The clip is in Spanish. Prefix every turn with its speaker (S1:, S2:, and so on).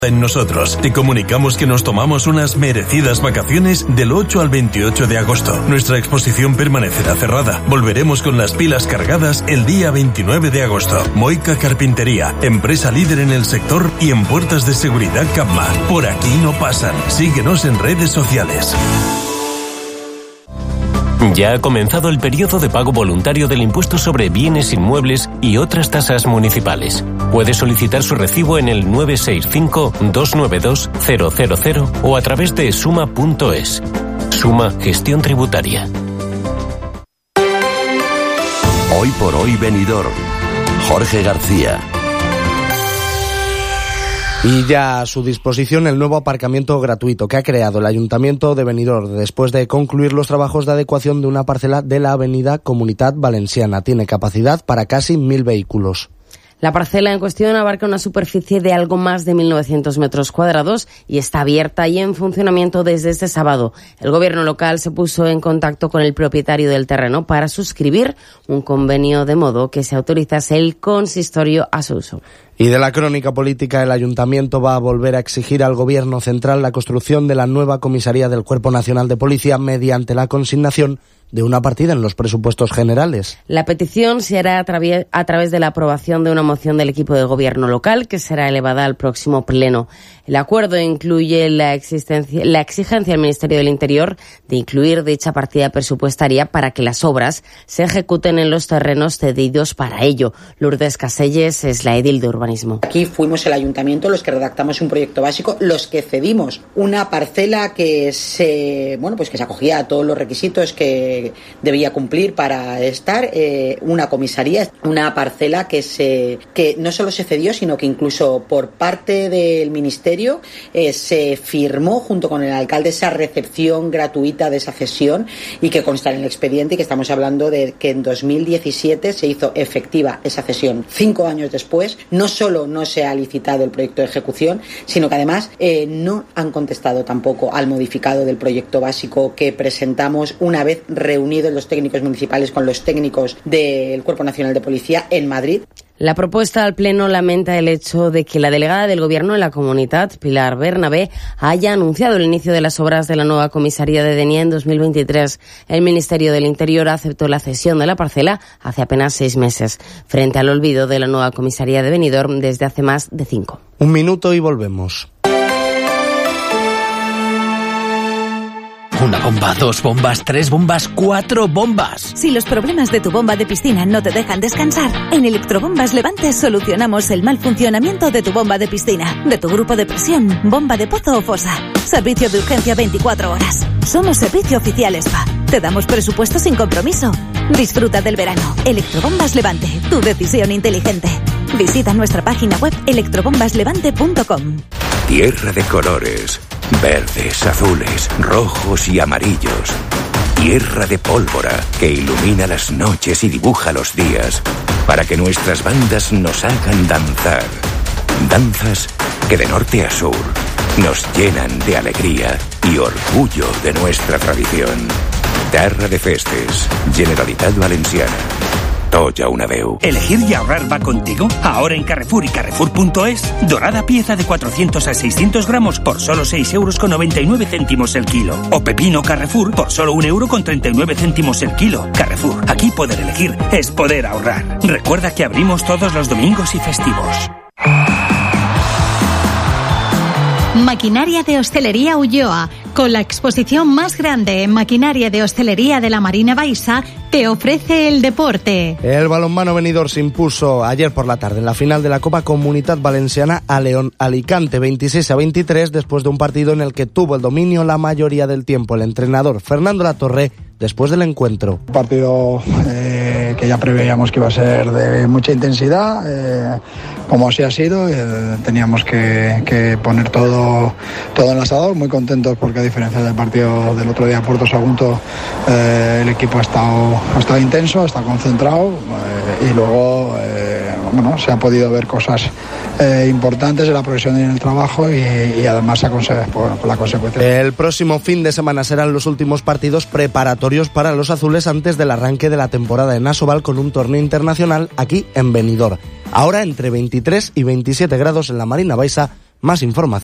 S1: En nosotros te comunicamos que nos tomamos unas merecidas vacaciones del 8 al 28 de agosto. Nuestra exposición permanecerá cerrada. Volveremos con las pilas cargadas el día 29 de agosto. Moica Carpintería, empresa líder en el sector y en puertas de seguridad Capma. Por aquí no pasan. Síguenos en redes sociales.
S2: Ya ha comenzado el periodo de pago voluntario del impuesto sobre bienes inmuebles y otras tasas municipales. Puede solicitar su recibo en el 965-292-000 o a través de suma.es. Suma Gestión Tributaria.
S3: Hoy por hoy Benidorm. Jorge García.
S4: Y ya a su disposición el nuevo aparcamiento gratuito que ha creado el Ayuntamiento de Benidorm después de concluir los trabajos de adecuación de una parcela de la avenida Comunitat Valenciana. Tiene capacidad para casi 1.000 vehículos.
S5: La parcela en cuestión abarca una superficie de algo más de 1.900 metros cuadrados y está abierta y en funcionamiento desde este sábado. El gobierno local se puso en contacto con el propietario del terreno para suscribir un convenio de modo que se autorizase el consistorio a su uso.
S4: Y de la crónica política, el Ayuntamiento va a volver a exigir al Gobierno central la construcción de la nueva comisaría del Cuerpo Nacional de Policía mediante la consignación de una partida en los presupuestos generales.
S5: La petición se hará a través de la aprobación de una moción del equipo de gobierno local que será elevada al próximo pleno. El acuerdo incluye la exigencia al Ministerio del Interior de incluir dicha partida presupuestaria para que las obras se ejecuten en los terrenos cedidos para ello. Lourdes Caselles es la edil de urbanismo.
S6: Aquí fuimos el ayuntamiento los que redactamos un proyecto básico, los que cedimos una parcela que se acogía a todos los requisitos que debía cumplir para estar una comisaría, una parcela que no solo se cedió, sino que incluso por parte del Ministerio se firmó junto con el alcalde esa recepción gratuita de esa cesión y que consta en el expediente y que estamos hablando de que en 2017 se hizo efectiva esa cesión. 5 años después, no solo no se ha licitado el proyecto de ejecución, sino que además no han contestado tampoco al modificado del proyecto básico que presentamos una vez reunidos los técnicos municipales con los técnicos del Cuerpo Nacional de Policía en Madrid.
S5: La propuesta al Pleno lamenta el hecho de que la delegada del Gobierno en la Comunitat, Pilar Bernabé, haya anunciado el inicio de las obras de la nueva comisaría de Denia en 2023. El Ministerio del Interior aceptó la cesión de la parcela hace apenas 6 meses, frente al olvido de la nueva comisaría de Benidorm desde hace más de 5.
S4: 1 minuto y volvemos.
S7: Una bomba, 2 bombas, 3 bombas, 4 bombas.
S8: Si los problemas de tu bomba de piscina no te dejan descansar, en Electrobombas Levante solucionamos el mal funcionamiento de tu bomba de piscina, de tu grupo de presión, bomba de pozo o fosa. Servicio de urgencia 24 horas. Somos servicio oficial SPA. Te damos presupuesto sin compromiso. Disfruta del verano. Electrobombas Levante, tu decisión inteligente. Visita nuestra página web electrobombaslevante.com.
S3: Tierra de colores, verdes, azules, rojos y amarillos. Tierra de pólvora que ilumina las noches y dibuja los días para que nuestras bandas nos hagan danzar. Danzas que de norte a sur nos llenan de alegría y orgullo de nuestra tradición. Terra de Festes, Generalitat Valenciana. Toya una veu.
S9: ¿Elegir y ahorrar va contigo? Ahora en Carrefour y Carrefour.es, dorada pieza de 400 a 600 gramos por solo 6,99 € el kilo. O pepino Carrefour por solo 1,39 € el kilo. Carrefour, aquí poder elegir es poder ahorrar. Recuerda que abrimos todos los domingos y festivos.
S10: Maquinaria de Hostelería Ulloa, con la exposición más grande en maquinaria de hostelería de la Marina Baixa, te ofrece el deporte.
S4: El balonmano Benidorm se impuso ayer por la tarde en la final de la Copa Comunitat Valenciana a León Alicante 26-23 después de un partido en el que tuvo el dominio la mayoría del tiempo el entrenador Fernando Latorre después del encuentro.
S11: Un partido que ya preveíamos que iba a ser de mucha intensidad, como así ha sido, teníamos que poner todo en el asador, muy contentos porque a diferencia del partido del otro día a Puerto Sagunto, el equipo ha estado intenso, ha estado concentrado y luego se han podido ver cosas importantes en la progresión y en el trabajo y además se conseguido por la consecuencia.
S4: El próximo fin de semana serán los últimos partidos preparatorios para los azules antes del arranque de la temporada en Asobal con un torneo internacional aquí en Benidorm. Ahora entre 23 y 27 grados en la Marina Baixa, Más información